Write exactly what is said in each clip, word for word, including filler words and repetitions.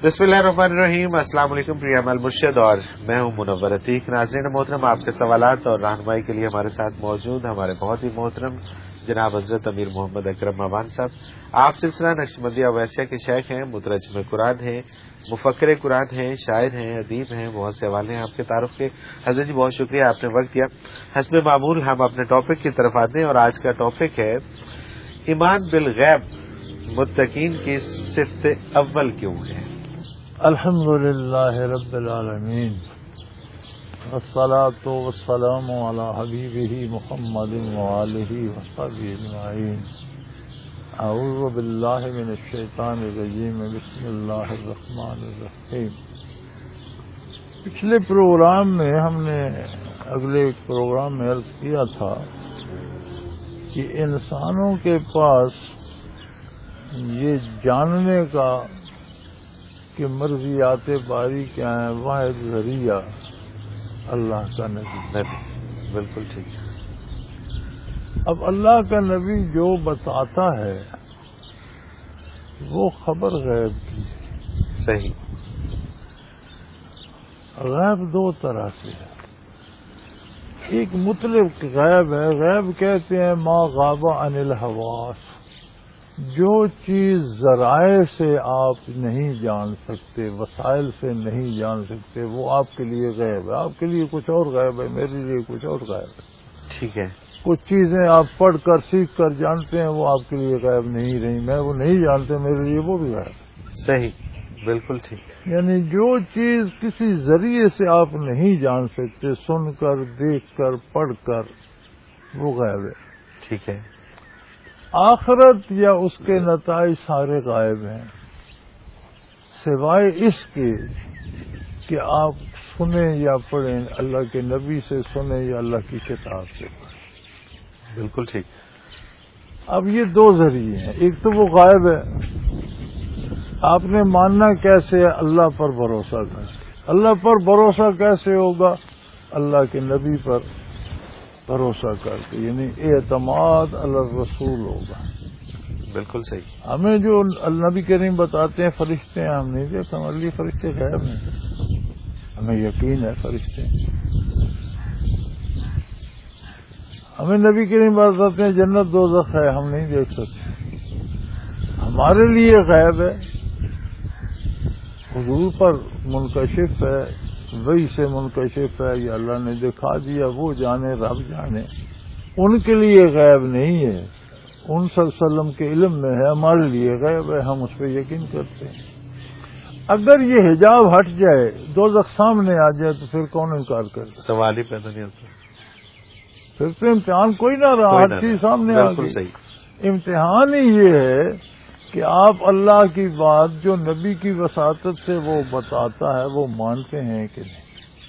بسم اللہ الرحمن الرحیم. السلام علیکم پریہ عمل مرشد اور میں ہوں منور عتیق. ناظرین محترم، آپ کے سوالات اور رہنمائی کے لیے ہمارے ساتھ موجود ہمارے بہت ہی محترم جناب حضرت امیر محمد اکرم مامان صاحب. آپ سلسلہ نقشبندیہ اویسیہ کے شیخ ہیں، مترجم قرآن ہیں، مفکر قرآن ہیں، شاعر ہیں، ادیب ہیں. بہت سے حوالے ہیں آپ کے تعارف کے. حضرت جی بہت شکریہ، آپ نے وقت دیا. حسب معمول ہم اپنے ٹاپک کی طرف آتے ہیں اور آج کا ٹاپک ہے ایمان بالغیب متقین کی صفت اول کیوں ہے؟ الحمد للہ رب العالمین والصلاة والسلام علی حبیبہ محمد وآلہ وصحبہ اجمعین. اعوذ باللہ من الشیطان الرجیم. بسم اللہ الرحمن الرحیم. پچھلے پروگرام میں ہم نے اگلے پروگرام میں عرض کیا تھا کہ انسانوں کے پاس یہ جاننے کا کہ مرضیات باری کیا ہیں، واحد ذریعہ اللہ کا نبی. نبی بالکل ٹھیک. اب اللہ کا نبی جو بتاتا ہے وہ خبر غیب کی ہے. صحیح. غیب دو طرح سے ہے. ایک مطلق غیب ہے. غیب کہتے ہیں ما غاب عن الحواس، جو چیز ذرائع سے آپ نہیں جان سکتے، وسائل سے نہیں جان سکتے، وہ آپ کے لیے غیب ہے. آپ کے لیے کچھ اور غیب ہے، میرے لیے کچھ اور غیب ہے. ٹھیک ہے. کچھ چیزیں آپ پڑھ کر سیکھ کر جانتے ہیں، وہ آپ کے لیے غیب نہیں رہی. میں وہ نہیں جانتے، میرے لیے وہ بھی غیب ہے. صحیح، بالکل ٹھیک. یعنی جو چیز کسی ذریعے سے آپ نہیں جان سکتے، سن کر، دیکھ کر، پڑھ کر، وہ غیب ہے. ٹھیک ہے. آخرت یا اس کے نتائج سارے غائب ہیں، سوائے اس کے کہ آپ سنیں یا پڑھیں، اللہ کے نبی سے سنیں یا اللہ کی کتاب سے پڑھیں. بالکل ٹھیک. اب یہ دو ذریعے ہیں. ایک تو وہ غائب ہے، آپ نے ماننا کیسے ہے؟ اللہ پر بھروسہ کر. اللہ پر بھروسہ کیسے ہوگا؟ اللہ کے نبی پر بھروسہ کر کے، یعنی اعتماد علی الرسول ہوگا. بالکل صحیح. ہمیں جو نبی کریم بتاتے ہیں فرشتے ہیں، ہم نہیں دیکھتے، ہمارے لیے فرشتے غیب ہیں. ہمیں یقین ہے فرشتے ہیں. ہمیں نبی کریم بتاتے ہیں جنت دوزخ ہے، ہم نہیں دیکھ سکتے، ہمارے لیے غیب ہے. حضور پر منکشف ہے، وہی سے منکشف ہے، یا اللہ نے دکھا دیا، وہ جانے، رب جانے. ان کے لیے غیب نہیں ہے، ان صلی اللہ علیہ وسلم کے علم میں ہے. ہمارے لیے غیب ہے، ہم اس پہ یقین کرتے ہیں. اگر یہ حجاب ہٹ جائے، دوزخ سامنے آ جائے، تو پھر کون انکار کرے؟ سوال ہی پیدا نہیں ہوتا. پھر تو امتحان کوئی نہ رہا، ہر چیز سامنے آ گئی. صحیح. امتحان ہی یہ ہے کہ آپ اللہ کی بات جو نبی کی وساطت سے وہ بتاتا ہے وہ مانتے ہیں کہ نہیں.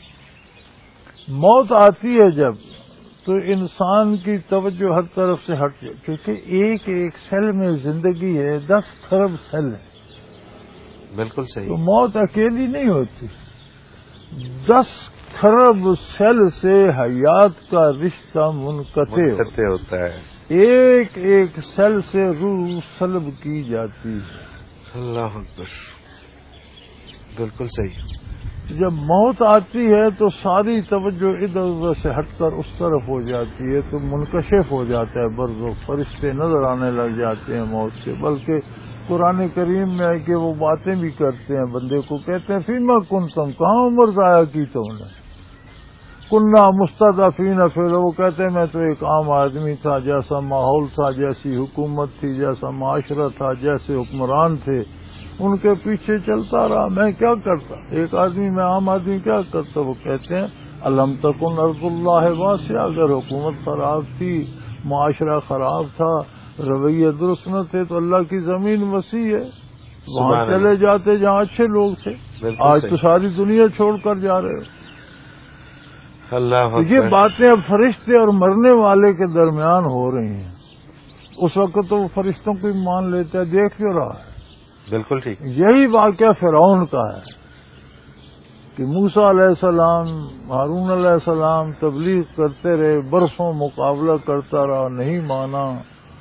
موت آتی ہے جب، تو انسان کی توجہ ہر طرف سے ہٹ جائے، کیونکہ ایک ایک سیل میں زندگی ہے، دس خرب سیل ہے. بالکل صحیح. تو موت اکیلی نہیں ہوتی، دس خرب سیل سے حیات کا رشتہ منقطع ہوتا ہے. ایک ایک سیل سے روح سلب کی جاتی ہے. اللہ اکبر. بالکل صحیح. جب موت آتی ہے تو ساری توجہ ادھر ادھر سے ہٹ کر اس طرف ہو جاتی ہے، تو منکشف ہو جاتا ہے برزو. فرشتے نظر آنے لگ جاتے ہیں موت کے. بلکہ قرآن کریم میں ہے کہ وہ باتیں بھی کرتے ہیں، بندے کو کہتے ہیں فیما کنتم، کہاں عمر ضائع کی تم نے؟ کننا مستضعفین فی الارض، وہ کہتے ہیں میں تو ایک عام آدمی تھا، جیسا ماحول تھا، جیسی حکومت تھی، جیسا معاشرہ تھا، جیسے حکمران تھے، ان کے پیچھے چلتا رہا. میں کیا کرتا؟ ایک آدمی، میں عام آدمی کیا کرتا؟ وہ کہتے ہیں الم تکن ارض اللہ واسعہ، اگر حکومت خراب تھی، معاشرہ خراب تھا، رویے درست نہ تھے، تو اللہ کی زمین وسیع ہے، وہاں چلے جاتے جہاں اچھے لوگ تھے. آج تو ساری دنیا چھوڑ کر جا رہے ہو. اللہ. یہ باتیں اب فرشتے اور مرنے والے کے درمیان ہو رہی ہیں. اس وقت تو وہ فرشتوں کو ہی مان لیتا ہے، دیکھ کیوں رہا ہے. بالکل ٹھیک. یہی واقعہ فرعون کا ہے کہ موسیٰ علیہ السلام، ہارون علیہ السلام تبلیغ کرتے رہے، برسوں مقابلہ کرتا رہا، نہیں مانا.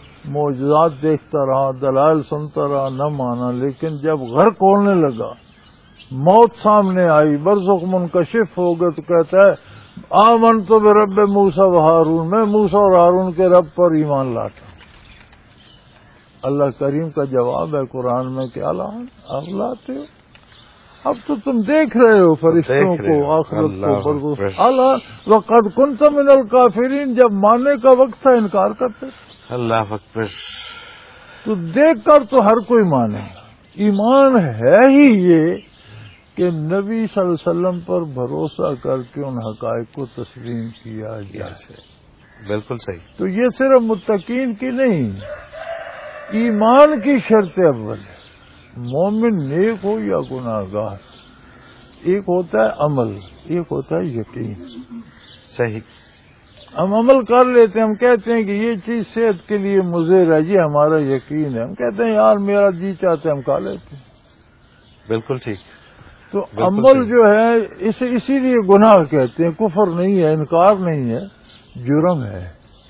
معجزات دیکھتا رہا، دلائل سنتا رہا، نہ مانا. لیکن جب غرق ہونے لگا موت سامنے آئی، برزخ منکشف ہو گئے، تو کہتا ہے آمنت برب موسیٰ و ہارون، میں موسیٰ اور ہارون کے رب پر ایمان لاتا ہوں۔ اللہ کریم کا جواب ہے قرآن میں کہ اللہ آپ لاتے ہو، اب تو تم دیکھ رہے ہو فرشتوں کو، آخرت کو، برزخ۔ اللہ وقد کنت من الکافرین، جب ماننے کا وقت تھا انکار کرتے۔ اللہ اکبر۔ تو دیکھ کر تو ہر کوئی مانے گا۔ ایمان ہے ہی یہ کہ نبی صلی اللہ علیہ وسلم پر بھروسہ کر کے ان حقائق کو تسلیم کیا جائے۔ بالکل صحیح۔ تو یہ صرف متقین کی نہیں، ایمان کی شرط اول ہے۔ مومن نیک ہو یا گناہگار، ایک ہوتا ہے عمل، ایک ہوتا ہے یقین۔ صحیح۔ ہم عمل کر لیتے ہیں، ہم کہتے ہیں کہ یہ چیز صحت کے لیے مضر ہے، یہ ہمارا یقین ہے، ہم کہتے ہیں یار میرا جی چاہتے ہم کھا لیتے ہیں۔ بالکل ٹھیک۔ تو عمل جو ہے اسے اسی لیے گناہ کہتے ہیں، کفر نہیں ہے، انکار نہیں ہے، جرم ہے۔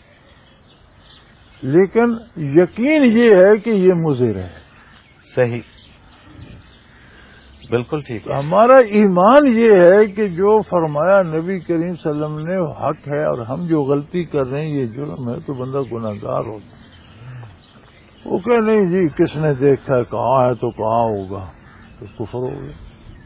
لیکن یقین یہ ہے کہ یہ مضر ہے۔ صحیح، بالکل ٹھیک۔ ہمارا ایمان یہ ہے کہ جو فرمایا نبی کریم صلی اللہ علیہ وسلم نے حق ہے، اور ہم جو غلطی کر رہے ہیں یہ جرم ہے، تو بندہ گناہ گار ہوتا ہے۔ وہ کہ نہیں جی کس نے دیکھا ہے، کہاں ہے تو کہاں ہوگا، تو کفر ہو گیا،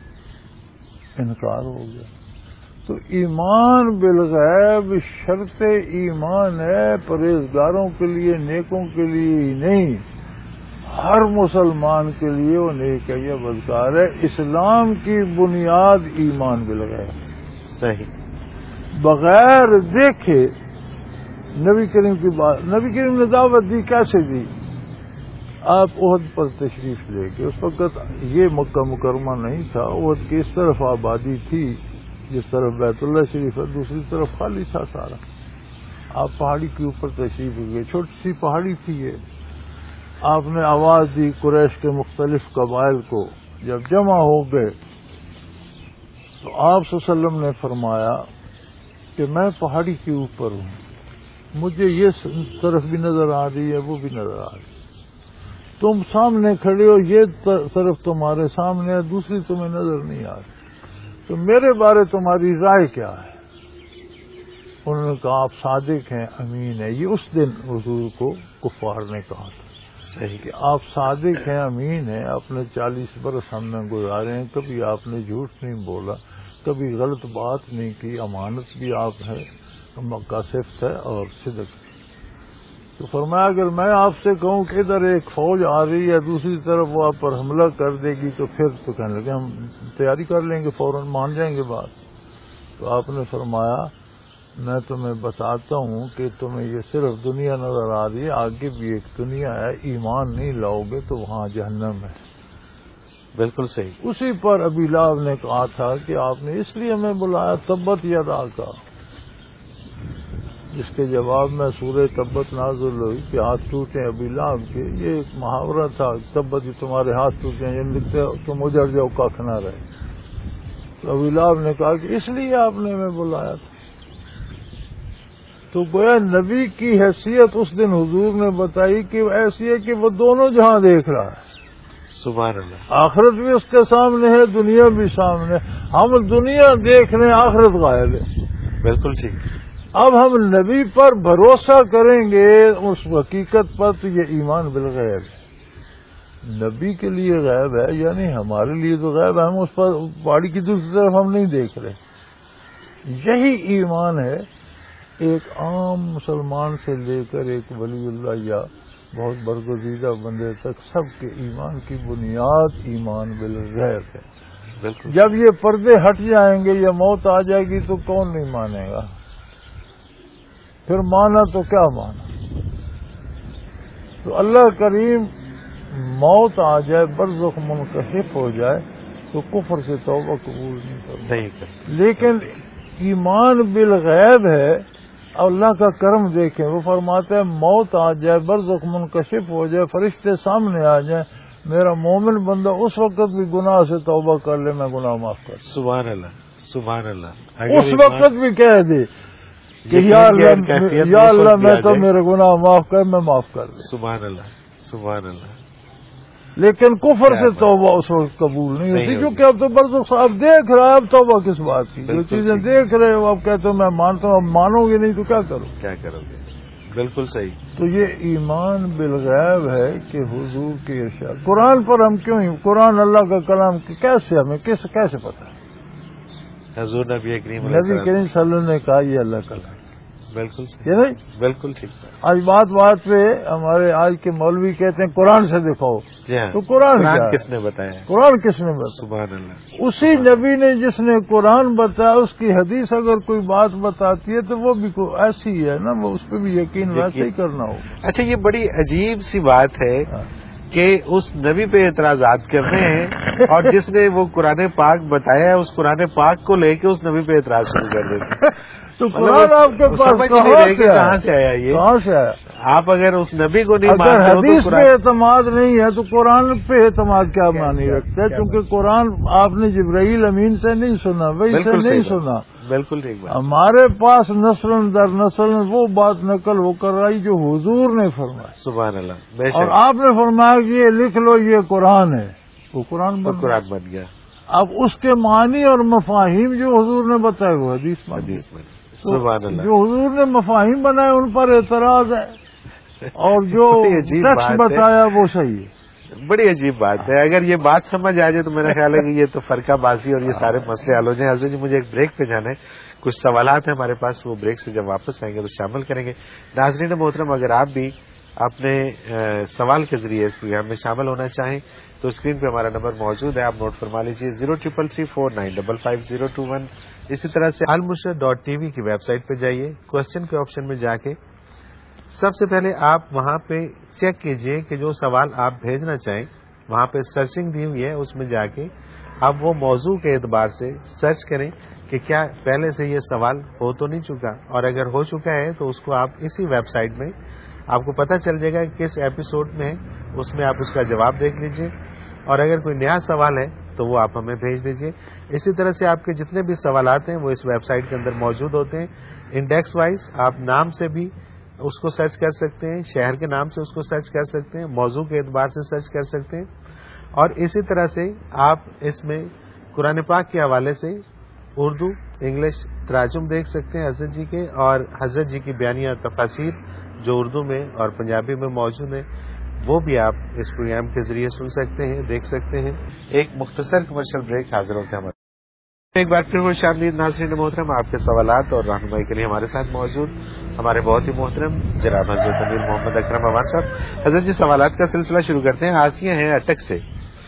انکار ہو گیا۔ تو ایمان بالغیب شرط ایمان ہے، پرہیزگاروں کے لیے، نیکوں کے لیے ہی نہیں، ہر مسلمان کے لیے وہ نیک ہے، یہ بدکار ہے۔ اسلام کی بنیاد ایمان بالغیب۔ صحیح۔ بغیر دیکھے نبی کریم کی بات، نبی کریم نے دعوت دی، کیسے دی؟ آپ احد پر تشریف لے گئے، اس وقت یہ مکہ مکرمہ نہیں تھا، احد کی اس طرف آبادی تھی جس طرف بیت اللہ شریف ہے، دوسری طرف خالی تھا سارا۔ آپ پہاڑی کے اوپر تشریف گئے، چھوٹی سی پہاڑی تھی یہ۔ آپ نے آواز دی قریش کے مختلف قبائل کو، جب جمع ہو گئے تو آپ صلی اللہ علیہ وسلم نے فرمایا کہ میں پہاڑی کے اوپر ہوں، مجھے یہ طرف بھی نظر آ رہی ہے، وہ بھی نظر آ رہی ہے، تم سامنے کھڑے ہو، یہ طرف تمہارے سامنے ہے، دوسری تمہیں نظر نہیں آ رہی، تو میرے بارے تمہاری رائے کیا ہے؟ انہوں نے کہا آپ صادق ہیں، امین ہے۔ یہ اس دن حضور کو کفار نے کہا تھا صحیح کہ آپ صادق ہیں، امین ہیں، آپ نے چالیس برس ہم نے گزارے ہیں، کبھی آپ نے جھوٹ نہیں بولا، کبھی غلط بات نہیں کی، امانت بھی آپ ہے، مکہ صفت ہے اور صدق۔ تو فرمایا اگر میں آپ سے کہوں کہ ادھر ایک فوج آ رہی ہے، دوسری طرف وہ آپ پر حملہ کر دے گی، تو پھر تو کہنے لگے ہم تیاری کر لیں گے، فوراً مان جائیں گے بات۔ تو آپ نے فرمایا میں تمہیں بتاتا ہوں کہ تمہیں یہ صرف دنیا نظر آ رہی ہے، آگے بھی ایک دنیا ہے، ایمان نہیں لاؤ گے تو وہاں جہنم ہے۔ بالکل صحیح۔ اسی پر ابی لہب نے کہا تھا کہ آپ نے اس لیے ہمیں بلایا تبت یدا کا، جس کے جواب میں سورہ تبت نازل ہوئی کہ ہاتھ ٹوٹے ابی لہب کے۔ یہ ایک محاورہ تھا، تبت یہ تمہارے ہاتھ ٹوٹے ہیں، یہ لکھتے تم اجڑ جاؤ کاکھ نہ رہے۔ تو ابی لہب نے کہا کہ اس لیے آپ نے ہمیں بلایا تھا۔ تو گویا نبی کی حیثیت اس دن حضور نے بتائی کہ ایسی ہے کہ وہ دونوں جہاں دیکھ رہا ہے، سبحان اللہ۔ آخرت بھی اس کے سامنے ہے، دنیا بھی سامنے ہے۔ ہم دنیا دیکھ رہے ہیں، آخرت غائب ہے۔ بالکل ٹھیک۔ اب ہم نبی پر بھروسہ کریں گے اس حقیقت پر، تو یہ ایمان بالغیب ہے۔ نبی کے لیے غیب ہے، یعنی ہمارے لیے تو غیب ہے، ہم اس پر پہاڑی کی دوسری طرف ہم نہیں دیکھ رہے۔ یہی ایمان ہے ایک عام مسلمان سے لے کر ایک ولی اللہ یا بہت برگزیدہ بندے تک، سب کے ایمان کی بنیاد ایمان بالغیب ہے۔ بالکل۔ جب یہ پردے ہٹ جائیں گے یا موت آ جائے گی تو کون نہیں مانے گا؟ پھر مانا تو کیا مانا؟ تو اللہ کریم موت آ جائے، برزخ منکشف ہو جائے تو کفر سے توبہ قبول نہیں کرتا۔ لیکن ایمان بالغیب ہے، اللہ کا کرم دیکھیں، وہ فرماتا ہے موت آ جائے، برزخ منکشف ہو جائے، فرشتے سامنے آ جائیں، میرا مومن بندہ اس وقت بھی گناہ سے توبہ کر لے، میں گناہ معاف کر دوں۔ سبحان اللہ، سبحان اللہ۔ اس وقت بھی کہہ دے کہ یا اللہ یا اللہ میں تو میرے گناہ معاف کر، میں معاف کر دوں۔ سبحان اللہ، سبحان اللہ۔ لیکن کفر سے توبہ اس وقت قبول نہیں ہوتی، کیونکہ اب تو برزخ صاحب دیکھ رہا ہے، اب توبہ کس بات کی؟ جو چیزیں دیکھ رہے ہو اب کہتے ہو میں مانتا ہوں، اب مانو گے نہیں تو کیا کرو کیا کرو گے؟ بالکل صحیح. تو یہ ایمان بالغیب ہے کہ حضور کے ارشاد. قرآن پر ہم کیوں ہی قرآن اللہ کا کلام کیسے ہمیں کس کیسے پتہ ہے؟ حضور نبی کریم نبی کریم صلی اللہ علیہ وسلم نے کہا یہ اللہ کا کلام. بالکل یہ نہیں بالکل ٹھیک. آج بات بات پہ ہمارے آج کے مولوی کہتے ہیں قرآن سے دکھاؤ. تو قرآن کس نے بتایا؟ قرآن کس نے بتایا؟ سبحان اللہ. اسی نبی نے جس نے قرآن بتایا اس کی حدیث اگر کوئی بات بتاتی ہے تو وہ بھی ایسی ہے نا، وہ اس پہ بھی یقین ویسے ہی کرنا ہوگا. اچھا یہ بڑی عجیب سی بات ہے کہ اس نبی پہ اعتراضات کر رہے ہیں اور جس نے وہ قرآن پاک بتایا اس قرآن پاک کو لے کے اس نبی پہ اعتراض شروع کر دیتے ہیں. تو قرآن آپ کے پاس کہاں سے آیا؟ یہ کہاں سے آیا؟ آپ اگر اس نبی کو نہیں اگر حدیث پہ اعتماد نہیں ہے تو قرآن پہ اعتماد کیا معنی رکھتا ہے؟ کیونکہ قرآن آپ نے جبرائیل امین سے نہیں سنا، وہی سے نہیں سنا. بالکل ٹھیک بات. ہمارے پاس نسل در نسل وہ بات نقل ہو کر آئی جو حضور نے فرمایا. سبحان اللہ. اور آپ نے فرمایا کہ یہ لکھ لو یہ قرآن ہے، وہ قرآن قرآن بن گیا. اب اس کے معنی اور مفاہیم جو حضور نے بتائے وہ حدیث حدیث میں. سبحان اللہ. جو حضور نے مفاہیم بنائے ان پر اعتراض ہے اور جو ٹیکسٹ بتایا وہ صحیح ہے. بڑی عجیب بات ہے. اگر یہ بات سمجھ آ جائے تو میرا خیال ہے کہ یہ تو فرقہ بازی اور یہ سارے مسئلے حل ہو جائیں. حضرت جی مجھے ایک بریک پہ جانا ہے، کچھ سوالات ہیں ہمارے پاس، وہ بریک سے جب واپس آئیں گے تو شامل کریں گے. ناظرین محترم اگر آپ بھی اپنے سوال کے ذریعے اس پروگرام میں شامل ہونا چاہیں تو اسکرین پہ ہمارا نمبر موجود ہے، آپ نوٹ فرما لیجیے zero triple three four nine double five zero two one. اسی طرح سے المرشد ڈاٹ ٹی وی کی ویب سائٹ پہ جائیے، کوشچن کے آپشن میں جا کے سب سے پہلے آپ وہاں پہ چیک کیجئے کہ جو سوال آپ بھیجنا چاہیں وہاں پہ سرچنگ دی ہوئی ہے، اس میں جا کے آپ وہ موضوع کے اعتبار سے سرچ کریں کہ کیا پہلے سے یہ سوال ہو تو نہیں چکا، اور اگر ہو چکا ہے تو اس کو آپ اسی ویب سائٹ میں آپ کو پتہ چل جائے گا کہ کس ایپیسوڈ میں ہے، اس میں آپ اس کا جواب دیکھ لیجئے، اور اگر کوئی نیا سوال ہے تو وہ آپ ہمیں بھیج دیجئے. اسی طرح سے آپ کے جتنے بھی سوالات ہیں وہ اس ویب سائٹ کے اندر موجود ہوتے ہیں. انڈیکس وائز آپ نام سے بھی اس کو سرچ کر سکتے ہیں، شہر کے نام سے اس کو سرچ کر سکتے ہیں، موضوع کے اعتبار سے سرچ کر سکتے ہیں، اور اسی طرح سے آپ اس میں قرآن پاک کے حوالے سے اردو انگلش تراجم دیکھ سکتے ہیں حضرت جی کے، اور حضرت جی کی بیانیہ تفاسیر جو اردو میں اور پنجابی میں موجود ہیں وہ بھی آپ اس پروگرام کے ذریعے سن سکتے ہیں، دیکھ سکتے ہیں. ایک مختصر کمرشل بریک حاضر ہوتے ہیں ہمارے. ایک بار پھر خوش آمدید ناظرین محترم، آپ کے سوالات اور رہنمائی کے لیے ہمارے ساتھ موجود ہمارے بہت ہی محترم جناب حضرت امیر محمد اکرم موان صاحب. حضرت جی سوالات کا سلسلہ شروع کرتے ہیں. آسیہ ہیں اٹک سے،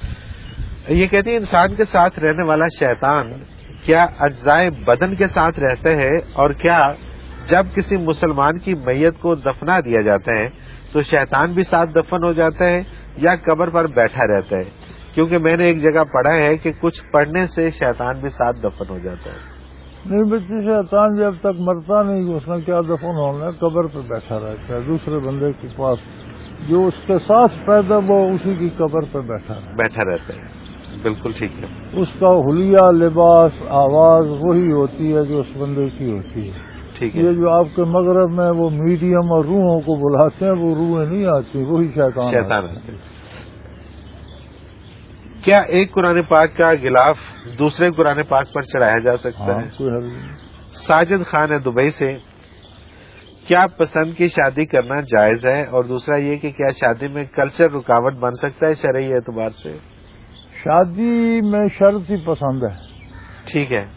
یہ کہتی ہیں انسان کے ساتھ رہنے والا شیطان کیا اجزائے بدن کے ساتھ رہتا ہے، اور کیا جب کسی مسلمان کی میت کو دفنا دیا جاتا ہے تو شیطان بھی ساتھ دفن ہو جاتا ہے یا قبر پر بیٹھا رہتا ہے؟ کیونکہ میں نے ایک جگہ پڑھا ہے کہ کچھ پڑھنے سے شیطان بھی ساتھ دفن ہو جاتا ہے. نہیں بچے، شیطان جب تک مرتا نہیں اس میں کیا دفن ہونا ہے، قبر پہ بیٹھا رہتا ہے دوسرے بندے کے پاس، جو اس کے ساتھ پیدا وہ اسی کی قبر پہ بیٹھا رہتا بیٹھا رہتا ہے. بالکل ٹھیک ہے. اس کا حلیہ لباس آواز وہی ہوتی ہے جو اس بندے کی ہوتی ہے. ٹھیک ہے. یہ جو آپ کے مغرب میں وہ میڈیم اور روحوں کو بلاتے ہیں وہ روحیں نہیں آتی، وہی شیطان شیطان آتے ہیں. کیا ایک قرآن پاک کا غلاف دوسرے قرآن پاک پر چڑھایا جا سکتا ہے؟ کوئی حل نہیں. ساجد خان ہے دبئی سے، کیا پسند کی شادی کرنا جائز ہے؟ اور دوسرا یہ کہ کیا شادی میں کلچر رکاوٹ بن سکتا ہے شرعی اعتبار سے؟ شادی میں شرط ہی پسند ہے. ٹھیک ہے.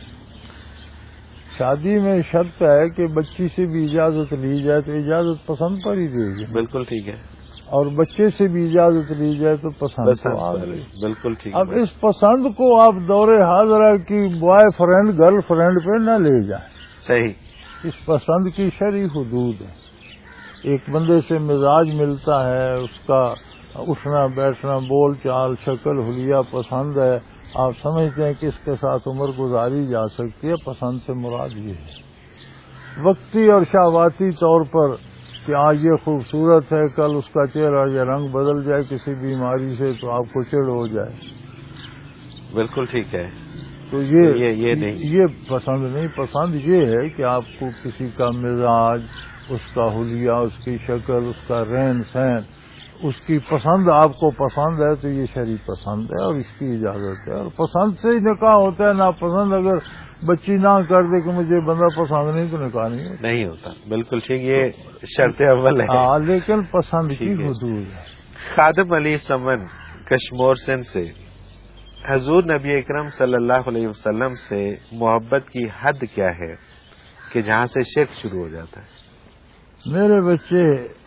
شادی میں شرط ہے کہ بچی سے بھی اجازت لی جائے تو اجازت پسند پر ہی دے گی. بالکل ٹھیک ہے. اور بچے سے بھی اجازت لی جائے تو پسند تو آ گئی. بالکل ٹھیک. اب اس پسند کو آپ دور حاضرہ کی بوائے فرینڈ گرل فرینڈ پہ نہ لے جائیں. صحیح. اس پسند کی شرعی حدود ہے. ایک بندے سے مزاج ملتا ہے، اس کا اٹھنا بیٹھنا بول چال شکل حلیہ پسند ہے، آپ سمجھتے ہیں کہ اس کے ساتھ عمر گزاری جا سکتی ہے. پسند سے مراد یہ ہے وقتی اور شہواتی طور پر کہ آج یہ خوبصورت ہے، کل اس کا چہرہ یا رنگ بدل جائے کسی بیماری سے تو آپ کو چڑ ہو جائے. بالکل ٹھیک ہے. تو یہ یہ, یہ نہیں یہ پسند نہیں. پسند یہ ہے کہ آپ کو کسی کا مزاج، اس کا حلیہ، اس کی شکل، اس کا رہن سہن اس کی پسند آپ کو پسند ہے تو یہ شرعی پسند ہے اور اس کی اجازت ہے، اور پسند سے ہی نکاح ہوتا ہے، ناپسند اگر بچی نہ کر دے کہ مجھے بندہ پسند نہیں تو نکاح نہیں ہوتا نہیں ہوتا، بالکل ٹھیک، یہ شرط اول ہے۔ ہاں، لیکن پسند کی حدود ہے۔ خادم علی سمن کشمور سندھ سے، حضور نبی اکرم صلی اللہ علیہ وسلم سے محبت کی حد کیا ہے کہ جہاں سے شرک شروع ہو جاتا ہے؟ میرے بچے،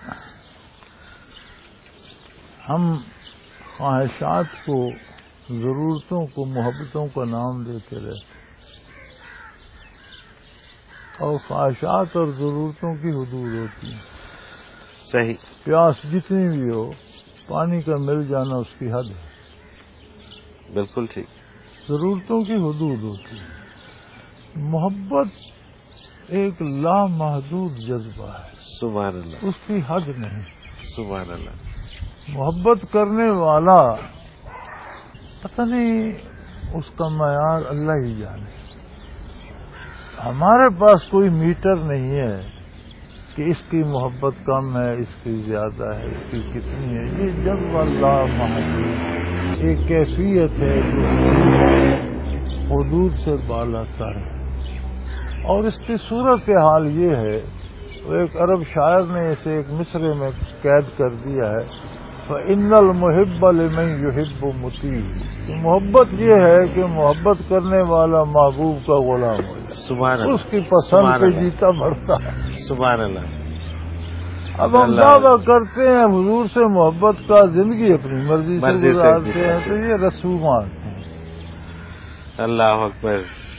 ہم خواہشات کو، ضرورتوں کو محبتوں کا نام دیتے رہتے، اور خواہشات اور ضرورتوں کی حدود ہوتی ہیں۔ صحیح۔ پیاس جتنی بھی ہو، پانی کا مل جانا اس کی حد ہے۔ بالکل ٹھیک۔ ضرورتوں کی حدود ہوتی ہے۔ محبت ایک لامحدود جذبہ ہے، سبحان اللہ، اس کی حد نہیں۔ سبحان اللہ۔ محبت کرنے والا پتہ نہیں اس کا معیار اللہ ہی جانے۔ ہمارے پاس کوئی میٹر نہیں ہے کہ اس کی محبت کم ہے، اس کی زیادہ ہے، اس کی کتنی ہے۔ یہ جذبہ اللہ محدود ایک کیفیت ہے جو حدود سے بالا تر ہے، اور اس کی صورت حال یہ ہے، ایک عرب شاعر نے اسے ایک مصرے میں قید کر دیا ہے، فَإِنَّ الْمُحِبَّ لِمَن يُحِبُّ مُطِيعٌ۔ محبت یہ ہے کہ محبت کرنے والا محبوب کا غلام ہو جائے، سبحان اللہ، اس کی پسند پہ جیتا مرتا ہے۔ سبحان اللہ۔ اب ہم دعویٰ کرتے ہیں حضور سے محبت کا، زندگی اپنی مرضی سے گزارتے ہیں، تو یہ رسومات ہیں۔ اللہ اکبر،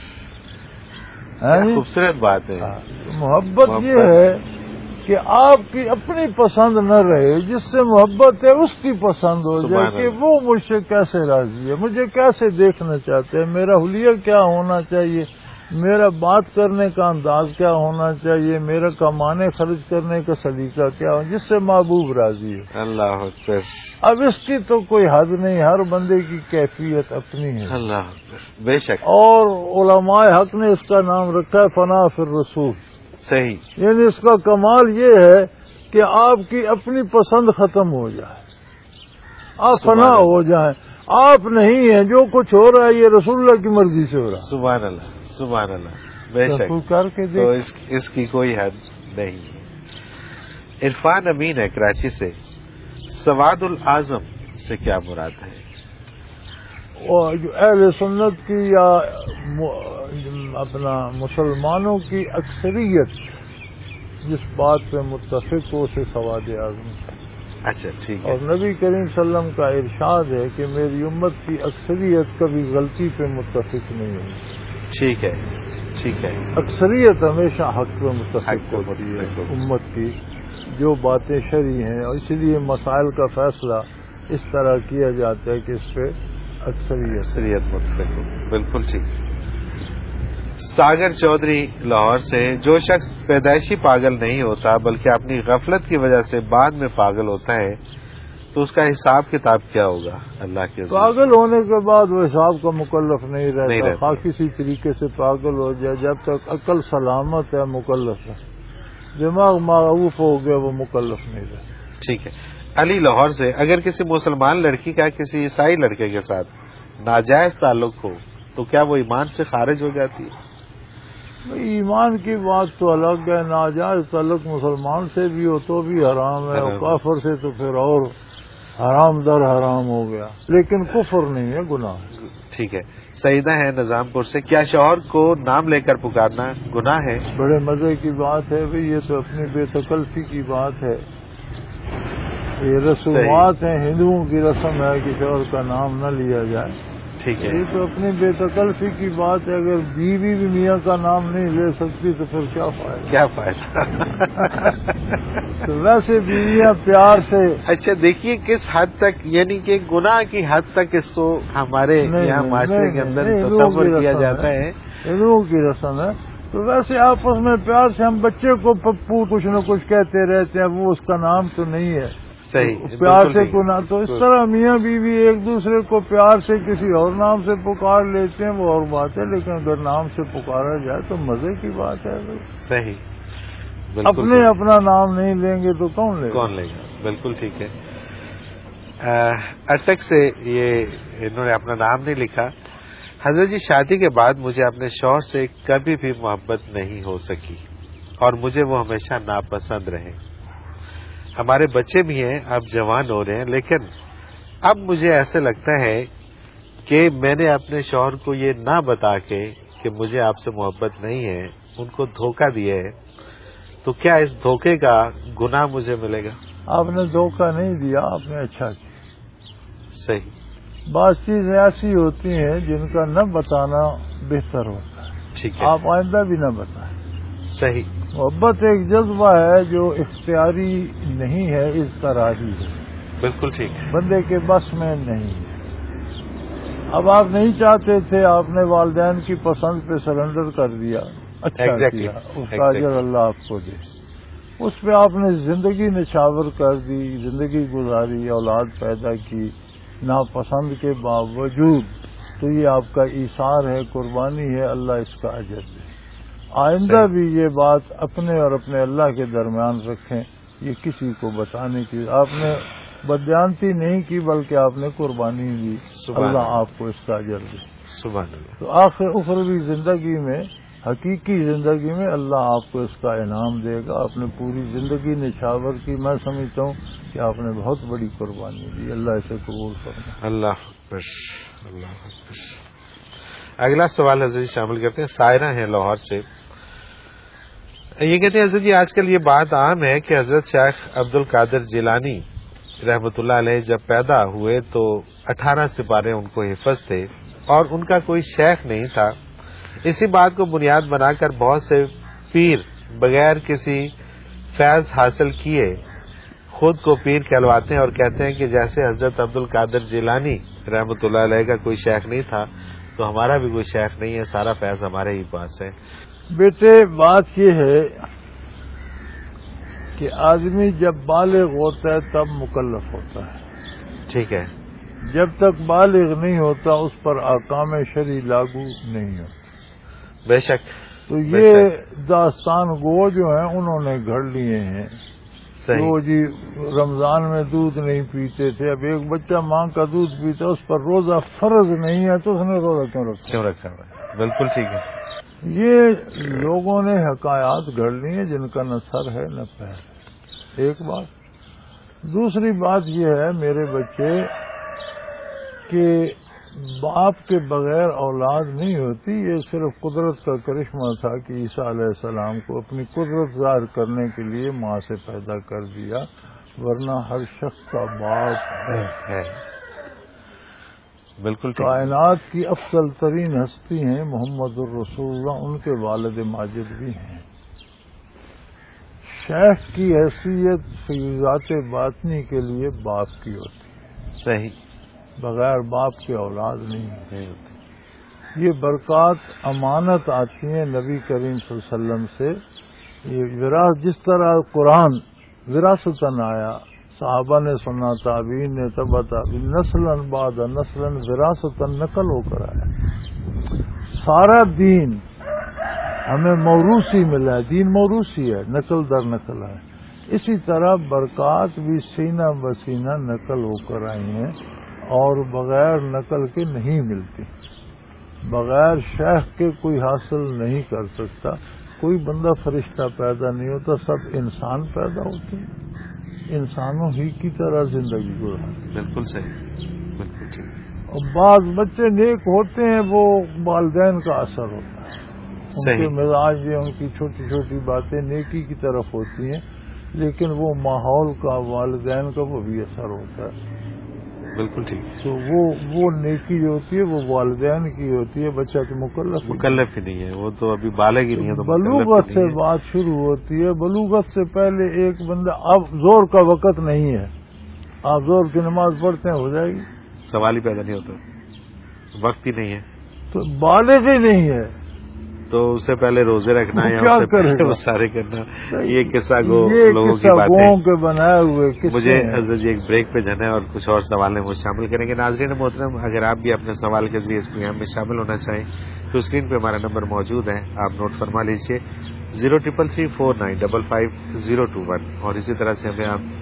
خوبصورت بات ہے۔ محبت یہ ہے کہ آپ کی اپنی پسند نہ رہے، جس سے محبت ہے اس کی پسند ہو جائے کہ وہ مجھ سے کیسے راضی ہے، مجھے کیسے دیکھنا چاہتے ہیں، میرا حلیہ کیا ہونا چاہیے، میرا بات کرنے کا انداز کیا ہونا چاہیے، میرا کمانے خرچ کرنے کا سلیقہ کیا ہو، جس سے محبوب راضی ہے۔ اللہ اکبر۔ اب اس کی تو کوئی حد نہیں، ہر بندے کی کیفیت اپنی ہے۔ اللہ اکبر، بے شک۔ اور علماء حق نے اس کا نام رکھا ہے فنا فی الرسول۔ صحیح۔ یعنی اس کا کمال یہ ہے کہ آپ کی اپنی پسند ختم ہو جائے، آپ فنا ہو جائیں، آپ نہیں ہیں، جو کچھ ہو رہا ہے یہ رسول اللہ کی مرضی سے ہو رہا ہے۔ سبحان اللہ، سبحان اللہ، بے شک۔ کر کے تو اس, اس کی کوئی حد نہیں۔ عرفان امین ہے کراچی سے، سواد الاعظم سے کیا مراد ہے؟ اور جو اہل سنت کی یا اپنا مسلمانوں کی اکثریت جس بات پہ متفق ہو اسے سواد اعظم ہے۔ اچھا ٹھیک ہے۔ اور نبی کریم صلی اللہ علیہ وسلم کا ارشاد ہے کہ میری امت کی اکثریت کبھی غلطی پہ متفق نہیں ہوئی۔ ٹھیک ہے، ٹھیک ہے۔ اکثریت ہمیشہ حق پہ متفق ہوتی ہے امت کی، جو باتیں شرعی ہیں، اور اسی لیے مسائل کا فیصلہ اس طرح کیا جاتا ہے کہ اس پہ اکثریت اکثریت متفق ہو۔ بالکل ٹھیک۔ ساگر چودھری لاہور سے، جو شخص پیدائشی پاگل نہیں ہوتا بلکہ اپنی غفلت کی وجہ سے بعد میں پاگل ہوتا ہے تو اس کا حساب کتاب کیا ہوگا اللہ کے؟ پاگل ہونے کے بعد وہ حساب کا مکلف نہیں رہتا، خواہ کسی طریقے سے پاگل ہو جائے، جب تک عقل سلامت ہے مکلف ہے، دماغ معروف ہو گیا وہ مکلف نہیں رہتا۔ ٹھیک ہے۔ علی لاہور سے، اگر کسی مسلمان لڑکی کا کسی عیسائی لڑکے کے ساتھ ناجائز تعلق ہو تو کیا وہ ایمان سے خارج ہو جاتی ہے؟ ایمان کی بات تو الگ ہے، ناجائز تعلق مسلمان سے بھی ہو تو بھی حرام ہے، اور کافر سے تو پھر اور حرام در حرام ہو گیا، لیکن کفر نہیں ہے، گناہ ہے۔ ٹھیک ہے۔ سعیدہ ہے نظام پور سے، کیا شوہر کو نام لے کر پکارنا گناہ ہے؟ بڑے مزے کی بات ہے بھئی، یہ تو اپنی بے تکلفی کی بات ہے، یہ رسومات ہیں، ہندوؤں کی رسم ہے کہ شوہر کا نام نہ لیا جائے۔ ٹھیک ہے۔ یہ تو اپنی بے تکلفی کی بات ہے، اگر بیوی بھی میاں کا نام نہیں لے سکتی تو پھر کیا فائدہ؟ کیا فائدہ؟ تو ویسے بیویاں پیار سے۔ اچھا دیکھیے کس حد تک، یعنی کہ گناہ کی حد تک اس کو ہمارے یہاں معاشرے کے اندر تصور کیا جاتا ہے، ہندوؤں کی رسم ہے، تو ویسے آپس میں پیار سے ہم بچے کو پپو کچھ نہ کچھ کہتے رہتے ہیں، وہ اس کا نام تو نہیں ہے، صحیح پیار سے کو نہ، تو اس طرح میاں بیوی ایک دوسرے کو پیار سے کسی اور نام سے پکار لیتے ہیں، وہ اور بات ہے، لیکن اگر نام سے پکارا جائے تو مزے کی بات ہے۔ صحیح، اپنے اپنا نام نہیں لیں گے تو کون لے گا؟ کون لے گا؟ بالکل ٹھیک ہے۔ اٹک سے یہ انہوں نے اپنا نام نہیں لکھا. حضرت جی شادی کے بعد مجھے اپنے شوہر سے کبھی بھی محبت نہیں ہو سکی اور مجھے وہ ہمیشہ ناپسند رہے. ہمارے بچے بھی ہیں، اب جوان ہو رہے ہیں، لیکن اب مجھے ایسے لگتا ہے کہ میں نے اپنے شوہر کو یہ نہ بتا کے کہ مجھے آپ سے محبت نہیں ہے ان کو دھوکہ دیا ہے، تو کیا اس دھوکے کا گناہ مجھے ملے گا؟ آپ نے دھوکہ نہیں دیا، آپ نے اچھا کیا. صحیح. بعض چیزیں ایسی ہوتی ہیں جن کا نہ بتانا بہتر ہوتا ہے. ٹھیک ہے. آپ آئندہ بھی نہ بتائیں. صحیح. محبت ایک جذبہ ہے جو اختیاری نہیں ہے، اضطراری ہے. بالکل ٹھیک. بندے کے بس میں نہیں ہے. اب آپ نہیں چاہتے تھے، آپ نے والدین کی پسند پہ سرنڈر کر دیا. اچھا exactly. کیا، اس کا exactly. اجر اللہ آپ کو دے. اس پہ آپ نے زندگی نچھاور کر دی، زندگی گزاری، اولاد پیدا کی ناپسند کے باوجود، تو یہ آپ کا ایثار ہے، قربانی ہے، اللہ اس کا اجر دے. آئندہ بھی یہ بات اپنے اور اپنے اللہ کے درمیان رکھیں، یہ کسی کو بتانے کی. آپ نے بدیانتی نہیں کی بلکہ آپ نے قربانی دی. اللہ آپ کو اس کا اجر دے. سبحان اللہ. تو آخر اخروی زندگی میں، حقیقی زندگی میں اللہ آپ کو اس کا انعام دے گا. آپ نے پوری زندگی نچھاور کی. میں سمجھتا ہوں کہ آپ نے بہت بڑی قربانی دی. اللہ اسے قبول کرنا. اللہ حافظ. اللہ حافظ. اگلا سوال حضرت شامل کرتے ہیں. سائرہ ہیں لاہور سے. یہ کہتے ہیں حضرت جی آج کل یہ بات عام ہے کہ حضرت شیخ عبد القادر جیلانی رحمۃ اللہ علیہ جب پیدا ہوئے تو اٹھارہ سپارے ان کو حفظ تھے اور ان کا کوئی شیخ نہیں تھا. اسی بات کو بنیاد بنا کر بہت سے پیر بغیر کسی فیض حاصل کیے خود کو پیر کہلواتے ہیں اور کہتے ہیں کہ جیسے حضرت عبد القادر جیلانی رحمۃ اللہ علیہ کا کوئی شیخ نہیں تھا تو ہمارا بھی کوئی شیخ نہیں ہے، سارا فیض ہمارے ہی پاس ہے. بیٹے بات یہ ہے کہ آدمی جب بالغ ہوتا ہے تب مکلف ہوتا ہے. ٹھیک ہے. جب تک بالغ نہیں ہوتا اس پر احکام شرعی لاگو نہیں ہوتا. بے شک. تو یہ داستان گو جو ہیں انہوں نے گھڑ لیے ہیں. وہ جی رمضان میں دودھ نہیں پیتے تھے، اب ایک بچہ ماں کا دودھ پیتا اس پر روزہ فرض نہیں ہے تو اس نے روزہ کیوں رکھا کیوں رکھا بالکل ٹھیک ہے. یہ لوگوں نے حکایات گھڑ لی ہیں جن کا نہ سر ہے نہ پیر. ایک بات. دوسری بات یہ ہے میرے بچے کہ باپ کے بغیر اولاد نہیں ہوتی. یہ صرف قدرت کا کرشمہ تھا کہ عیسیٰ علیہ السلام کو اپنی قدرت ظاہر کرنے کے لیے ماں سے پیدا کر دیا، ورنہ ہر شخص کا باپ ہے. بالکل. کائنات کی افضل ترین ہستی ہیں محمد الرسول اللہ، ان کے والد ماجد بھی ہیں. شیخ کی حیثیت فیوزات باطنی کے لیے باپ کی ہوتی ہے. صحیح. بغیر باپ کے اولاد نہیں ہوتی. یہ برکات امانت آتی ہیں نبی کریم صلی اللہ علیہ وسلم سے. یہ وراثت جس طرح قرآن وراثتاً آیا، صحابہ نے سنا، تابعین نے، تبع تابعین، نسلاً بعد نسلاً وراثتاً نقل ہو کر آیا. سارا دین ہمیں موروثی ملا ہے. دین موروثی ہے، نقل در نقل ہے. اسی طرح برکات بھی سینہ بسینہ نقل ہو کر آئی ہیں اور بغیر نقل کے نہیں ملتی. بغیر شیخ کے کوئی حاصل نہیں کر سکتا. کوئی بندہ فرشتہ پیدا نہیں ہوتا، سب انسان پیدا ہوتے ہیں، انسانوں ہی کی طرح زندگی گزارتے. بالکل صحیح. بالکل ٹھیک. اور بعض بچے نیک ہوتے ہیں، وہ والدین کا اثر ہوتا ہے. ان کے مزاج ان کی چھوٹی چھوٹی باتیں نیکی کی طرف ہوتی ہیں، لیکن وہ ماحول کا، والدین کا وہ بھی اثر ہوتا ہے. بالکل ٹھیک. تو وہ وہ نیکی جو ہوتی ہے وہ والدین کی ہوتی ہے. بچہ تو مکلف مکلف ہی نہیں ہے، وہ تو ابھی بالغ ہی نہیں ہے. تو بلوغت سے بات شروع ہوتی ہے. بلوغت سے پہلے ایک بندہ، اب زور کا وقت نہیں ہے، آپ زور کی نماز پڑھتے ہیں ہو جائے گی. سوال ہی پیدا نہیں ہوتا، وقت ہی نہیں ہے. تو بالغ ہی نہیں ہے تو اس سے پہلے روزے رکھنا ہے، کیا کرے وہ سارے کرنا. یہ قصہ گو یہ لوگوں کی قصہ بات گوؤں کے بنائے ہوئے قصے مجھے ہیں. حضرت جی ایک بریک پہ جانا ہے اور کچھ اور سوال ہیں وہ شامل کریں گے. ناظرین محترم، اگر آپ بھی اپنے سوال کے ذریعے اس پروگرام میں شامل ہونا چاہیں تو اسکرین پہ ہمارا نمبر موجود ہے، آپ نوٹ فرما لیجیے. Zero triple three four nine double five zero two one. اور اسی طرح سے ہمیں آپ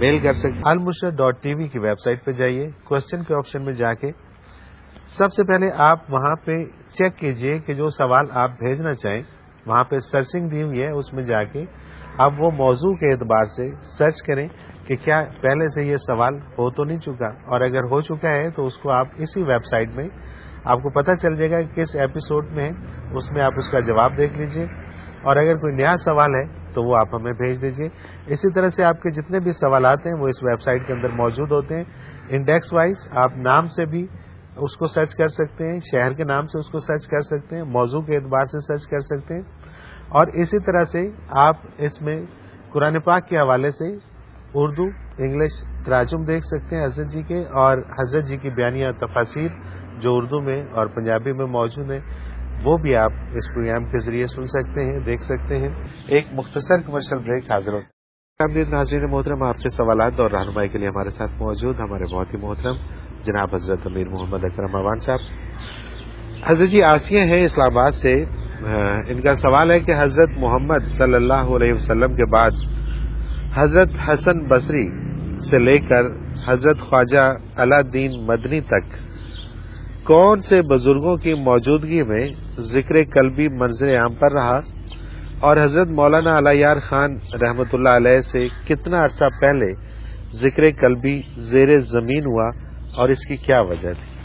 میل کر سکتے ہیں. المرشد ڈاٹ ٹی وی کی ویب سائٹ پہ جائیے, کوشچن کے آپشن میں جا کے سب سے پہلے آپ وہاں پہ چیک کیجئے کہ جو سوال آپ بھیجنا چاہیں, وہاں پہ سرچنگ دی ہوئی ہے, اس میں جا کے آپ وہ موضوع کے اعتبار سے سرچ کریں کہ کیا پہلے سے یہ سوال ہو تو نہیں چکا, اور اگر ہو چکا ہے تو اس کو آپ اسی ویب سائٹ میں آپ کو پتہ چل جائے گا کہ کس ایپیسوڈ میں ہے, اس میں آپ اس کا جواب دیکھ لیجئے, اور اگر کوئی نیا سوال ہے تو وہ آپ ہمیں بھیج دیجئے. اسی طرح سے آپ کے جتنے بھی سوالات ہیں وہ اس ویب سائٹ کے اندر موجود ہوتے ہیں. انڈیکس وائز آپ نام سے بھی اس کو سرچ کر سکتے ہیں, شہر کے نام سے اس کو سرچ کر سکتے ہیں, موضوع کے اعتبار سے سرچ کر سکتے ہیں, اور اسی طرح سے آپ اس میں قرآن پاک کے حوالے سے اردو انگلش تراجم دیکھ سکتے ہیں حضرت جی کے, اور حضرت جی کی بیانیہ تفاسیر جو اردو میں اور پنجابی میں موجود ہیں وہ بھی آپ اس پروگرام کے ذریعے سن سکتے ہیں, دیکھ سکتے ہیں. ایک مختصر کمرشل بریک حاضر ہوتا ہے. ناظرین محترم, آپ کے سوالات اور رہنمائی کے لیے ہمارے ساتھ موجود ہمارے بہت ہی محترم جناب حضرت امیر محمد اکرم ماوان صاحب. حضرت جی آسیہ ہیں اسلام آباد سے, ان کا سوال ہے کہ حضرت محمد صلی اللہ علیہ وسلم کے بعد حضرت حسن بصری سے لے کر حضرت خواجہ علاء الدین مدنی تک کون سے بزرگوں کی موجودگی میں ذکر قلبی منظر عام پر رہا, اور حضرت مولانا علیار خان رحمۃ اللہ علیہ سے کتنا عرصہ پہلے ذکر قلبی زیر زمین ہوا اور اس کی کیا وجہ تھی؟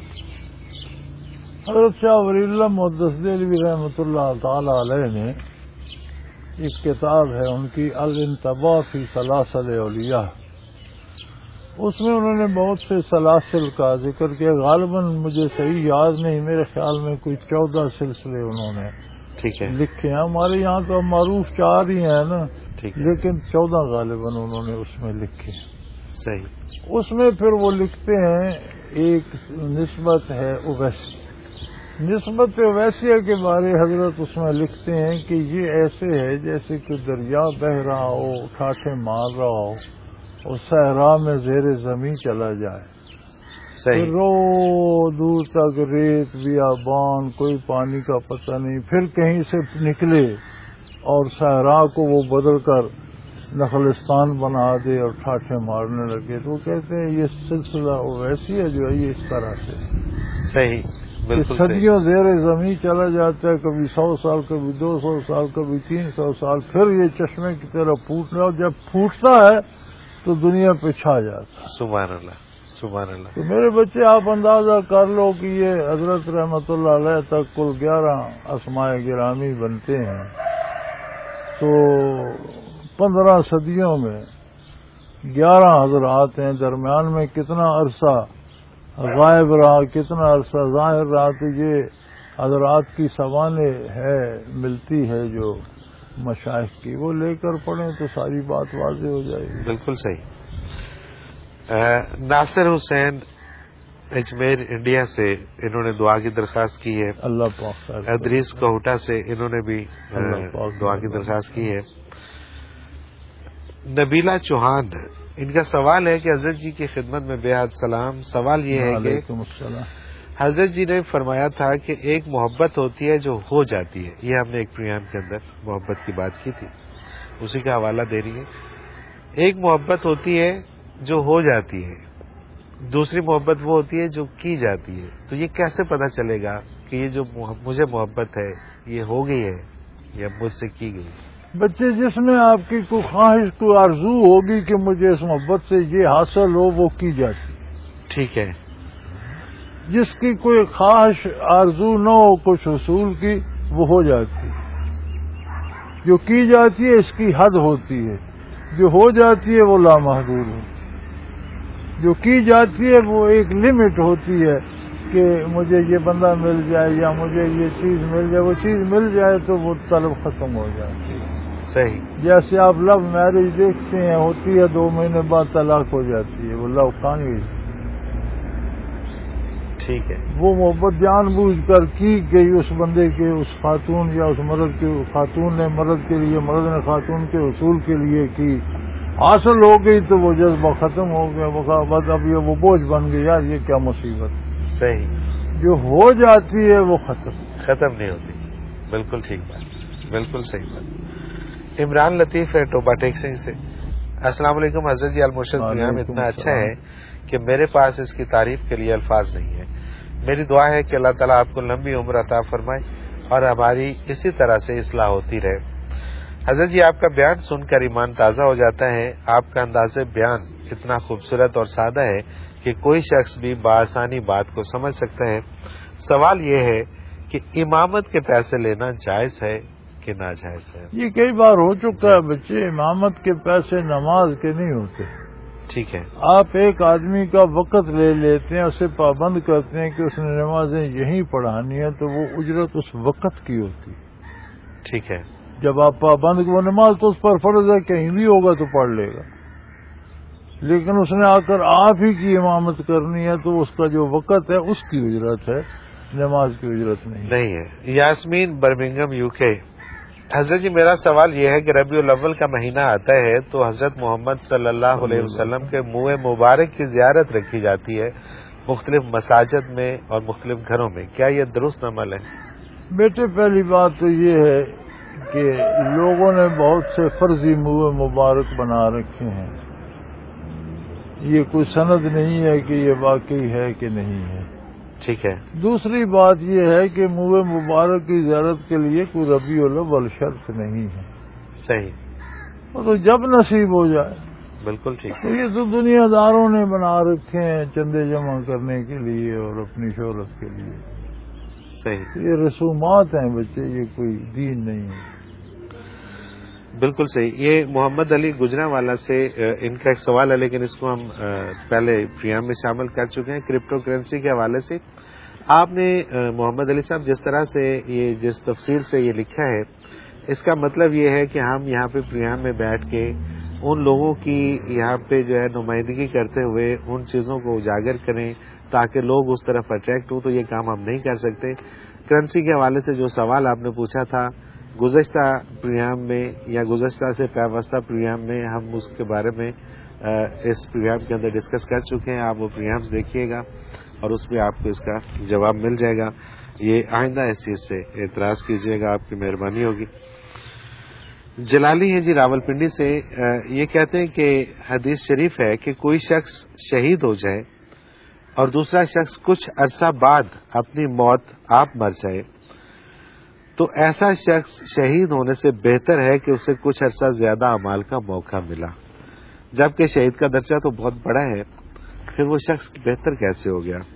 حضرت شاہ ولی اللہ محدث دہلوی رحمۃ اللہ تعالی علیہ نے ایک کتاب ہے ان کی الانتباہ فی سلاسل اولیاء, اس میں انہوں نے بہت سے سلاسل کا ذکر کیا. غالباً مجھے صحیح یاد نہیں, میرے خیال میں کوئی چودہ سلسلے انہوں نے ٹھیک ہے لکھے ہیں. ہمارے یہاں تو معروف چار ہی ہیں نا, ٹھیک لیکن چودہ غالباً انہوں نے اس میں لکھے. صحیح. اس میں پھر وہ لکھتے ہیں ایک نسبت ہے اویسی, نسبت اویسیہ کے بارے حضرت اس میں لکھتے ہیں کہ یہ ایسے ہے جیسے کہ دریا بہ رہا ہو, ٹھاٹھے مار رہا ہو اور صحرا میں زیر زمین چلا جائے. صحیح. رو دور تک ریت بیابان, کوئی پانی کا پتہ نہیں, پھر کہیں سے نکلے اور صحرا کو وہ بدل کر نخلستان بنا دے اور ٹھاٹھے مارنے لگے. تو وہ کہتے ہیں یہ سلسلہ اویسی ہے جو ہے یہ اس طرح سے صحیح بالکل صدیوں زیر زمین چلا جاتا ہے, کبھی سو سال, کبھی دو سو سال, کبھی تین سو سال, پھر یہ چشمے کی طرح پھوٹنا, اور جب پھوٹتا ہے تو دنیا پہ چھا جاتا ہے. سبحان اللہ سبحان اللہ. تو میرے بچے آپ اندازہ کر لو کہ یہ حضرت رحمت اللہ علیہ تک کل گیارہ اسماء گرامی بنتے ہیں, تو پندرہ صدیوں میں گیارہ حضرات ہیں, درمیان میں کتنا عرصہ غائب رہا, کتنا عرصہ ظاہر رہا. تو یہ حضرات کی سوانح ہے ملتی ہے جو مشائخ کی, وہ لے کر پڑھیں تو ساری بات واضح ہو جائے گی. بالکل صحیح. ناصر حسین اجمیر انڈیا سے انہوں نے دعا کی درخواست کی ہے. اللہ پاک. ادریس کوہٹا سے انہوں نے بھی دعا کی درخواست کی ہے. نبیلہ چوہان, ان کا سوال ہے کہ حضرت جی کی خدمت میں بے حد سلام. سوال یہ ہے کہ حضرت جی نے فرمایا تھا کہ ایک محبت ہوتی ہے جو ہو جاتی ہے, یہ ہم نے ایک پروگرام کے اندر محبت کی بات کی تھی, اسی کا حوالہ دے رہی ہے. ایک محبت ہوتی ہے جو ہو جاتی ہے, دوسری محبت وہ ہوتی ہے جو کی جاتی ہے. تو یہ کیسے پتہ چلے گا کہ یہ جو مجھے محبت ہے یہ ہو گئی ہے یا مجھ سے کی گئی؟ بچے, جس میں آپ کی کوئی خواہش کوئی آرزو ہوگی کہ مجھے اس محبت سے یہ حاصل ہو, وہ کی جاتی. ٹھیک ہے. جس کی کوئی خواہش آرزو نہ ہو کچھ حصول کی, وہ ہو جاتی. جو کی جاتی ہے اس کی حد ہوتی ہے, جو ہو جاتی ہے وہ لامحدود ہوتی ہے. جو کی جاتی ہے وہ ایک لمٹ ہوتی ہے کہ مجھے یہ بندہ مل جائے یا مجھے یہ چیز مل جائے. وہ چیز مل جائے تو وہ طلب ختم ہو جاتی ہے. صحیح. جیسے آپ لو میرج دیکھتے ہیں, ہوتی ہے دو مہینے بعد طلاق ہو جاتی ہے, وہ لو کہاں گئی. ٹھیک ہے. وہ محبت جان بوجھ کر کی گئی اس بندے کے, اس خاتون یا اس مرد کے, خاتون نے مرد کے لیے, مرد نے خاتون کے حصول کے لیے کی, حاصل ہو گئی تو وہ جذبہ ختم ہو گیا. بس اب یہ وہ بوجھ بن گئی, یار یہ کیا مصیبت. صحیح. جو ہو جاتی ہے وہ ختم ختم نہیں ہوتی. بالکل ٹھیک بات, بالکل صحیح بات. عمران لطیف ہے ٹوبا ٹیک سنگھ سے, السلام علیکم حضرت جی، المرشد پریام اتنا اچھا ہے کہ میرے پاس اس کی تعریف کے لیے الفاظ نہیں ہے. میری دعا ہے کہ اللہ تعالیٰ آپ کو لمبی عمر عطا فرمائے اور ہماری اسی طرح سے اصلاح ہوتی رہے. حضرت جی، آپ کا بیان سن کر ایمان تازہ ہو جاتا ہے. آپ کا انداز بیان اتنا خوبصورت اور سادہ ہے کہ کوئی شخص بھی بآسانی بات کو سمجھ سکتا ہے. سوال یہ ہے کہ امامت کے پیسے لینا جائز ہے کہ ناجائز ہے؟ یہ کئی بار ہو چکا ہے بچے. امامت کے پیسے نماز کے نہیں ہوتے. ٹھیک ہے. آپ ایک آدمی کا وقت لے لیتے ہیں، اسے پابند کرتے ہیں کہ اس نے نمازیں یہیں پڑھانی ہے، تو وہ اجرت اس وقت کی ہوتی. ٹھیک ہے. جب آپ پابند وہ نماز تو اس پر فرض ہے، کہیں بھی ہوگا تو پڑھ لے گا. لیکن اس نے آ کر آپ ہی کی امامت کرنی ہے تو اس کا جو وقت ہے اس کی اجرت ہے، نماز کی اجرت نہیں نہیں ہے. یاسمین برمنگم یو کے. حضرت جی، میرا سوال یہ ہے کہ ربیع الاول کا مہینہ آتا ہے تو حضرت محمد صلی اللہ علیہ وسلم کے منہ مبارک کی زیارت رکھی جاتی ہے مختلف مساجد میں اور مختلف گھروں میں. کیا یہ درست عمل ہے؟ بیٹے، پہلی بات تو یہ ہے کہ لوگوں نے بہت سے فرضی منہ مبارک بنا رکھے ہیں. یہ کوئی سند نہیں ہے کہ یہ واقعی ہے کہ نہیں ہے. ٹھیک ہے. دوسری بات یہ ہے کہ منہ مبارک کی زیارت کے لیے کوئی ربیع الاول شرط نہیں ہے. صحیح. وہ تو جب نصیب ہو جائے. بالکل ٹھیک. تو یہ تو دنیا داروں نے بنا رکھے ہیں چندے جمع کرنے کے لیے اور اپنی شہرت کے لیے. صحیح. یہ رسومات ہیں بچے، یہ کوئی دین نہیں ہے. بالکل صحیح. یہ محمد علی گجرانوالہ سے ان کا ایک سوال ہے، لیکن اس کو ہم پہلے پریام میں شامل کر چکے ہیں کرپٹو کرنسی کے حوالے سے. آپ نے محمد علی صاحب جس طرح سے یہ جس تفصیل سے یہ لکھا ہے، اس کا مطلب یہ ہے کہ ہم یہاں پہ پریام میں بیٹھ کے ان لوگوں کی یہاں پہ جو ہے نمائندگی کرتے ہوئے ان چیزوں کو اجاگر کریں تاکہ لوگ اس طرف اٹریکٹ ہوں، تو یہ کام ہم نہیں کر سکتے. کرنسی کے حوالے سے جو سوال آپ نے پوچھا تھا، گزشتہ پریام میں یا گزشتہ سے پیوستہ پریام میں ہم اس کے بارے میں اس پریام کے اندر ڈسکس کر چکے ہیں. آپ وہ پریامز دیکھیے گا اور اس میں آپ کو اس کا جواب مل جائے گا. یہ آئندہ اس چیز سے اعتراض کیجیے گا، آپ کی مہربانی ہوگی. جلالی ہیں جی راول پنڈی سے. یہ کہتے ہیں کہ حدیث شریف ہے کہ کوئی شخص شہید ہو جائے اور دوسرا شخص کچھ عرصہ بعد اپنی موت آپ مر جائے تو ایسا شخص شہید ہونے سے بہتر ہے کہ اسے کچھ عرصہ زیادہ اعمال کا موقع ملا، جبکہ شہید کا درجہ تو بہت بڑا ہے. پھر وہ شخص بہتر کیسے ہو گیا؟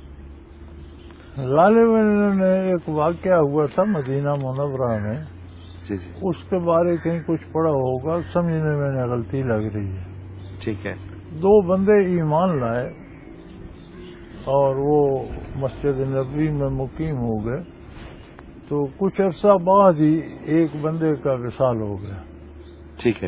غالباً نے ایک واقعہ ہوا تھا مدینہ منورہ میں. جی جی. اس کے بارے کہیں کچھ پڑھا ہوگا، سمجھنے میں نے غلطی لگ رہی ہے. ٹھیک ہے. دو بندے ایمان لائے اور وہ مسجد نبوی میں مقیم ہو گئے، تو کچھ عرصہ بعد ہی ایک بندے کا وصال ہو گیا. ٹھیک ہے.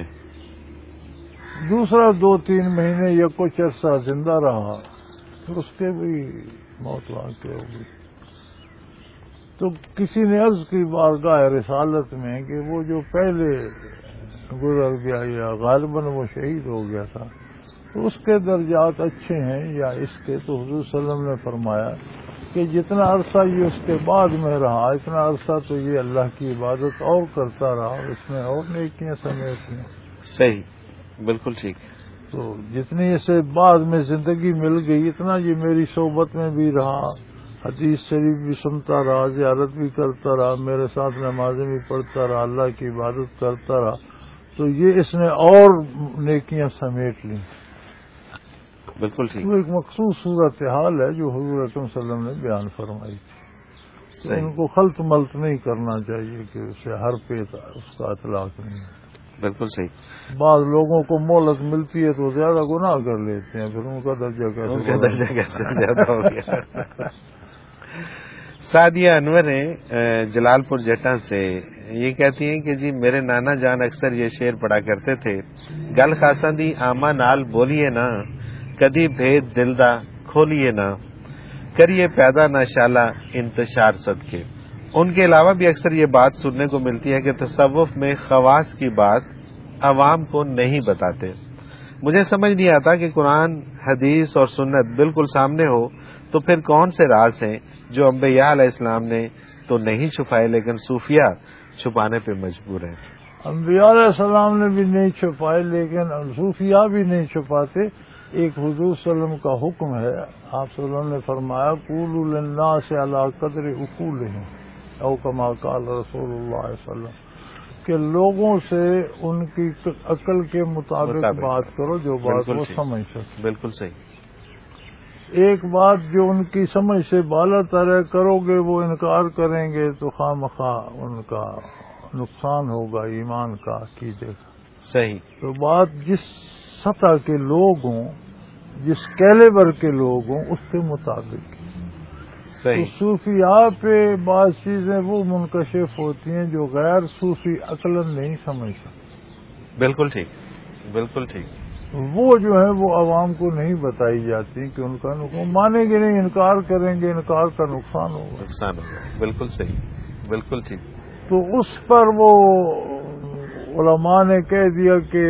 دوسرا دو تین مہینے یا کچھ عرصہ زندہ رہا، پھر اس کے بھی موت واقع ہو گئی. تو کسی نے عرض کی بارگاہ رسالت میں کہ وہ جو پہلے گزر گیا یا غالباً وہ شہید ہو گیا تھا، تو اس کے درجات اچھے ہیں یا اس کے؟ تو حضور صلی اللہ علیہ وسلم نے فرمایا کہ جتنا عرصہ یہ اس کے بعد میں رہا، اتنا عرصہ تو یہ اللہ کی عبادت اور کرتا رہا، اس میں اور نیکیاں سمیت ہیں. صحیح. بالکل ٹھیک. تو جتنی اسے بعد میں زندگی مل گئی، اتنا یہ میری صحبت میں بھی رہا، حدیث شریف بھی سنتا رہا، زیارت بھی کرتا رہا، میرے ساتھ نمازیں بھی پڑھتا رہا، اللہ کی عبادت کرتا رہا، تو یہ اس نے اور نیکیاں سمیٹ لیں. بالکل ٹھیک. وہ ایک مخصوص صورتحال ہے جو حضور اکرم صلی اللہ علیہ وسلم نے بیان فرمائی تھی. تو ان کو خلط ملط نہیں کرنا چاہیے کہ اسے ہر پہ اس کا اطلاق نہیں ہے. بالکل صحیح. بعض لوگوں کو مہلت ملتی ہے تو زیادہ گناہ کر لیتے ہیں، پھر ان کا درجہ کیسے ان کا درجہ کیسے زیادہ ہو گیا. سعدیہ انور ہیں جلال پور جٹا سے. یہ کہتی ہیں کہ جی میرے نانا جان اکثر یہ شعر پڑھا کرتے تھے، گل خاصا دی آما نال بولیے نا، کدی بھید دل دا کھولیے نا، کریے پیدا نہ شالا انتشار صدقے. ان کے علاوہ بھی اکثر یہ بات سننے کو ملتی ہے کہ تصوف میں خواص کی بات عوام کو نہیں بتاتے. مجھے سمجھ نہیں آتا کہ قرآن حدیث اور سنت بالکل سامنے ہو تو پھر کون سے راز ہیں جو انبیاء علیہ السلام نے تو نہیں چھپائے لیکن صوفیہ چھپانے پہ مجبور ہیں. انبیاء علیہ السلام نے بھی نہیں چھپائے، لیکن صوفیاء بھی نہیں چھپاتے۔ ایک حضور صلی اللہ علیہ وسلم کا حکم ہے، آپ صلی اللہ علیہ وسلم نے فرمایا قولوا للناس علی قدر عقولہم او کما قال رسول اللہ صلی اللہ علیہ وسلم، کہ لوگوں سے ان کی عقل کے مطابق, مطابق بات کرو جو بات وہ سمجھ سکے۔ بالکل صحیح۔ ایک بات جو ان کی سمجھ سے بالا تر ہے کرو گے وہ انکار کریں گے تو خواہ مخواہ ان کا نقصان ہوگا ایمان کا، عقیدے کا۔ صحیح۔ تو بات جس سطح کے لوگ ہوں، جس کیلیبر کے لوگ ہوں، اس کے مطابق۔ صحیح۔ تو صوفیاء پہ بعض چیزیں وہ منکشف ہوتی ہیں جو غیر صوفی عقلاً نہیں سمجھ سکتے۔ بالکل ٹھیک، بالکل ٹھیک۔ وہ جو ہے وہ عوام کو نہیں بتائی جاتی کہ ان کا نقصان مانیں گے نہیں، انکار کریں گے، انکار کا نقصان ہوگا، نقصان ہوگا۔ بالکل صحیح، بالکل ٹھیک۔ تو اس پر وہ علماء نے کہہ دیا کہ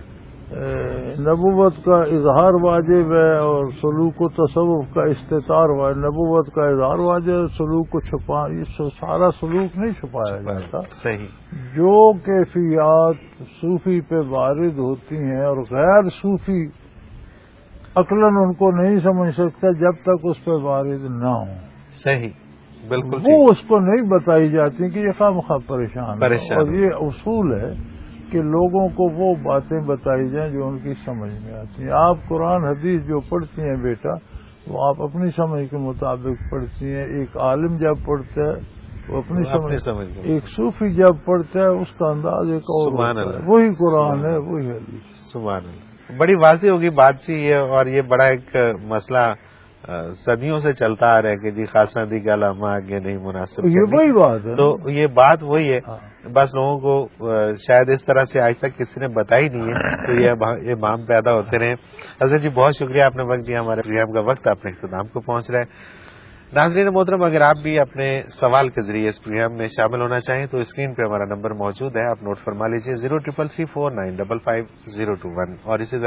نبوت کا اظہار واجب ہے اور سلوک و تصوف کا استطار واجب۔ نبوت کا اظہار واجب ہے، سلوک کو چھپا، یہ سارا سلوک نہیں چھپایا جاتا۔ صحیح۔ جو کیفیات صوفی پہ وارد ہوتی ہیں اور غیر صوفی عقلاً ان کو نہیں سمجھ سکتا جب تک اس پہ وارد نہ ہوں۔ صحیح، بالکل وہ اس کو نہیں بتائی جاتی کہ یہ خواہ مخواہ پریشان پریشان اور یہ اصول ہے کہ لوگوں کو وہ باتیں بتائی جائیں جو ان کی سمجھ میں آتی ہیں۔ آپ قرآن حدیث جو پڑھتی ہیں بیٹا، وہ آپ اپنی سمجھ کے مطابق پڑھتی ہیں۔ ایک عالم جب پڑھتا ہے وہ اپنی سمجھ، سمجھ ایک صوفی جب پڑھتا ہے اس کا انداز ایک اور ہوتا ہے۔ وہی قرآن ہے، وہی حدیث۔ سبحان اللہ۔ بڑی واضح ہوگی بات سی یہ، اور یہ بڑا ایک مسئلہ صدیوں سے چلتا آ رہا ہے کہ جی خاصا دی گل ہم آگے نہیں مناسب، یہ وہی بات ہے۔ تو یہ بات وہی ہے، بس لوگوں کو شاید اس طرح سے آج تک کسی نے بتائی نہیں ہے، تو یہ امام پیدا ہوتے رہے۔ حضرت جی بہت شکریہ، آپ نے وقت دیا، ہمارے پروگرام کا وقت اپنے اختتام کو پہنچ رہا ہے۔ ناظرین محترم، اگر آپ بھی اپنے سوال کے ذریعے اس پروگرام میں شامل ہونا چاہیں تو اسکرین پہ ہمارا نمبر موجود ہے، آپ نوٹ فرما لیجیے، zero triple three four nine double five zero two one, اور اسی طرح